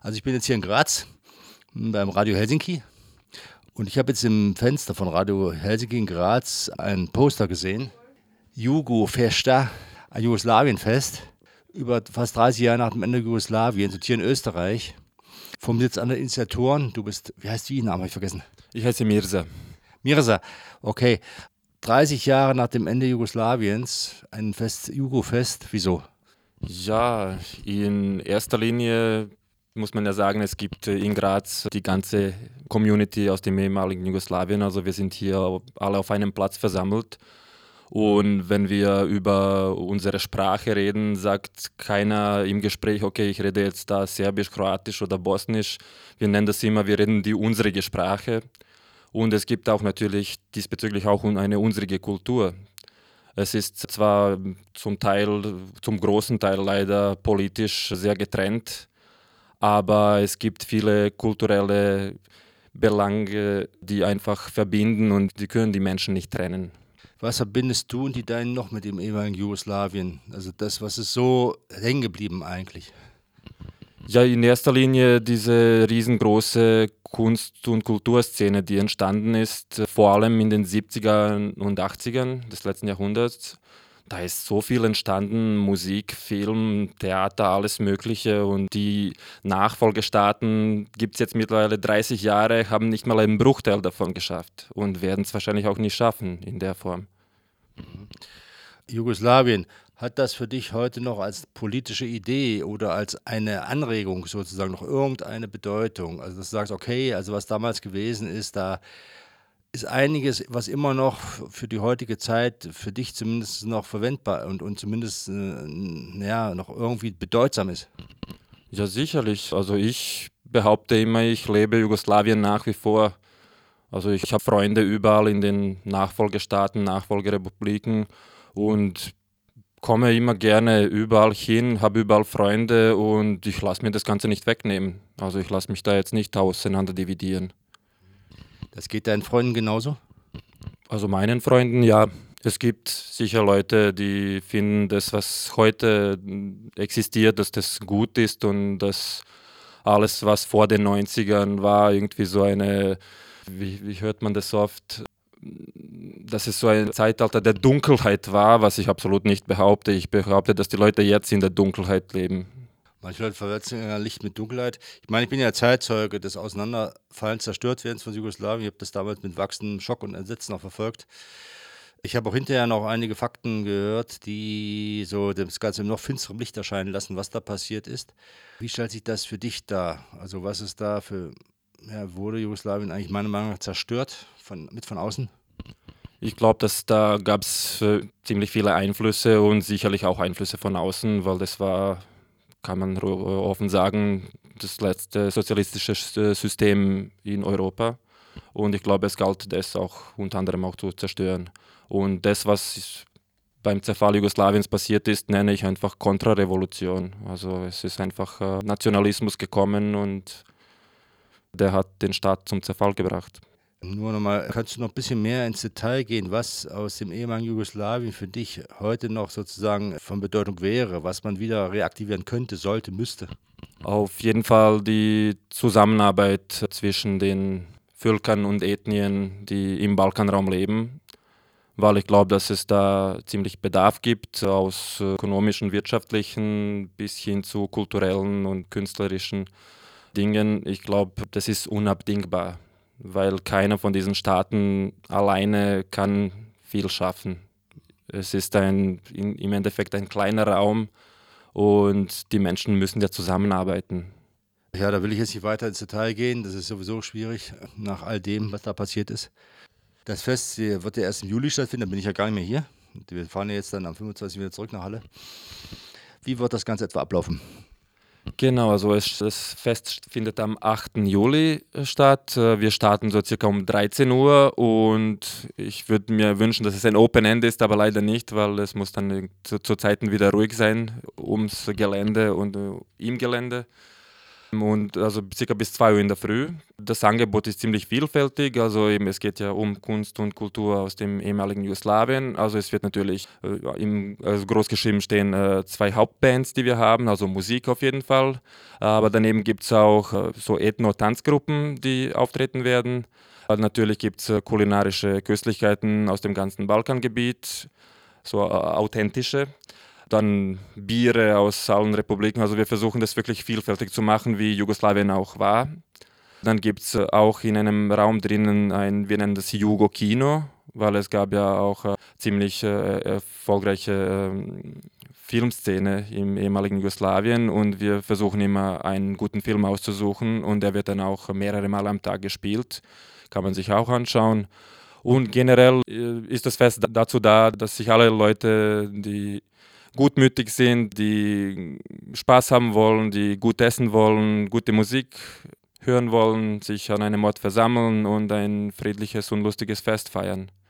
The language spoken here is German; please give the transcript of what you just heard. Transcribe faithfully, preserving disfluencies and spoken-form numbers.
Also ich bin jetzt hier in Graz beim Radio Helsinki und ich habe jetzt im Fenster von Radio Helsinki in Graz ein Poster gesehen. Jugo-Festa, ein Jugoslawienfest, über fast dreißig Jahre nach dem Ende Jugoslawiens und hier in Österreich. Vom Sitz an der Initiatoren, du bist, wie heißt die Name, habe ich vergessen? Ich heiße Mirza. Mirza, okay. dreißig Jahre nach dem Ende Jugoslawiens, ein Fest, Jugo-Fest, wieso? Ja, in erster Linie muss man ja sagen, es gibt in Graz die ganze Community aus dem ehemaligen Jugoslawien. Also wir sind hier alle auf einem Platz versammelt. Und wenn wir über unsere Sprache reden, sagt keiner im Gespräch, okay, ich rede jetzt da Serbisch, Kroatisch oder Bosnisch. Wir nennen das immer, wir reden die unsere Sprache. Und es gibt auch natürlich diesbezüglich auch eine unsere Kultur. Es ist zwar zum Teil, zum großen Teil leider politisch sehr getrennt, aber es gibt viele kulturelle Belange, die einfach verbinden und die können die Menschen nicht trennen. Was verbindest du und die Deinen noch mit dem ehemaligen Jugoslawien? Also das, was ist so hängen geblieben eigentlich? Ja, in erster Linie diese riesengroße Kunst- und Kulturszene, die entstanden ist, vor allem in den siebzigern und achtzigern des letzten Jahrhunderts. Da ist so viel entstanden, Musik, Film, Theater, alles Mögliche. Und die Nachfolgestaaten gibt es jetzt mittlerweile dreißig Jahre, haben nicht mal einen Bruchteil davon geschafft und werden es wahrscheinlich auch nicht schaffen in der Form. Jugoslawien, hat das für dich heute noch als politische Idee oder als eine Anregung sozusagen noch irgendeine Bedeutung? Also dass du sagst, okay, also was damals gewesen ist, da ist einiges, was immer noch für die heutige Zeit, für dich zumindest noch verwendbar und, und zumindest äh, ja, noch irgendwie bedeutsam ist. Ja, sicherlich. Also ich behaupte immer, ich lebe Jugoslawien nach wie vor. Also ich habe Freunde überall in den Nachfolgestaaten, Nachfolgerepubliken und komme immer gerne überall hin, habe überall Freunde und ich lasse mir das Ganze nicht wegnehmen. Also ich lasse mich da jetzt nicht auseinander dividieren. Das geht deinen Freunden genauso? Also meinen Freunden, ja. Es gibt sicher Leute, die finden, das, was heute existiert, dass das gut ist und dass alles, was vor den neunzigern war, irgendwie so eine, wie, wie hört man das oft, dass es so ein Zeitalter der Dunkelheit war, was ich absolut nicht behaupte. Ich behaupte, dass die Leute jetzt in der Dunkelheit leben. Manche Leute verwechseln ja Licht mit Dunkelheit. Ich meine, ich bin ja Zeitzeuge des Auseinanderfallens, Zerstörtwerdens von Jugoslawien. Ich habe das damals mit wachsendem Schock und Entsetzen auch verfolgt. Ich habe auch hinterher noch einige Fakten gehört, die so das Ganze im noch finsterem Licht erscheinen lassen, was da passiert ist. Wie stellt sich das für dich dar? Also was ist da für, ja, wurde Jugoslawien eigentlich meiner Meinung nach zerstört, von, mit von außen? Ich glaube, dass da gab es äh, ziemlich viele Einflüsse und sicherlich auch Einflüsse von außen, weil das war, kann man ro- offen sagen, das letzte sozialistische S- System in Europa. Und ich glaube, es galt das auch unter anderem auch zu zerstören. Und das, was beim Zerfall Jugoslawiens passiert ist, nenne ich einfach Kontrarevolution. Also es ist einfach äh, Nationalismus gekommen und der hat den Staat zum Zerfall gebracht. Nur nochmal, kannst du noch ein bisschen mehr ins Detail gehen, was aus dem ehemaligen Jugoslawien für dich heute noch sozusagen von Bedeutung wäre, was man wieder reaktivieren könnte, sollte, müsste? Auf jeden Fall die Zusammenarbeit zwischen den Völkern und Ethnien, die im Balkanraum leben, weil ich glaube, dass es da ziemlich Bedarf gibt, aus ökonomischen, wirtschaftlichen bis hin zu kulturellen und künstlerischen Dingen. Ich glaube, das ist unabdingbar, weil keiner von diesen Staaten alleine kann viel schaffen. Es ist ein, in, im Endeffekt ein kleiner Raum und die Menschen müssen ja zusammenarbeiten. Ja, da will ich jetzt nicht weiter ins Detail gehen, das ist sowieso schwierig nach all dem, was da passiert ist. Das Fest äh, wird ja erst im Juli stattfinden, da bin ich ja gar nicht mehr hier. Wir fahren ja jetzt dann am fünfundzwanzigsten wieder zurück nach Halle. Wie wird das Ganze etwa ablaufen? Genau, also es, das Fest findet am achten Juli statt. Äh, Wir starten so circa um dreizehn Uhr und ich würde mir wünschen, dass es ein Open End ist, aber leider nicht, weil es muss dann zu, zu Zeiten wieder ruhig sein ums Gelände und äh, im Gelände. und also circa bis zwei Uhr in der Früh. Das Angebot ist ziemlich vielfältig, also eben es geht ja um Kunst und Kultur aus dem ehemaligen Jugoslawien. Also es wird natürlich äh, ja, im, also groß geschrieben stehen äh, zwei Hauptbands, die wir haben, also Musik auf jeden Fall. Aber daneben gibt es auch äh, so Ethno-Tanzgruppen, die auftreten werden. Äh, natürlich gibt es äh, kulinarische Köstlichkeiten aus dem ganzen Balkangebiet, so äh, authentische. Dann Biere aus allen Republiken. Also wir versuchen das wirklich vielfältig zu machen, wie Jugoslawien auch war. Dann gibt es auch in einem Raum drinnen ein, wir nennen das Jugo-Kino, weil es gab ja auch äh, ziemlich äh, erfolgreiche äh, Filmszene im ehemaligen Jugoslawien und wir versuchen immer einen guten Film auszusuchen und der wird dann auch mehrere Mal am Tag gespielt. Kann man sich auch anschauen. Und generell äh, ist das Fest dazu da, dass sich alle Leute, die gutmütig sind, die Spaß haben wollen, die gut essen wollen, gute Musik hören wollen, sich an einem Ort versammeln und ein friedliches und lustiges Fest feiern.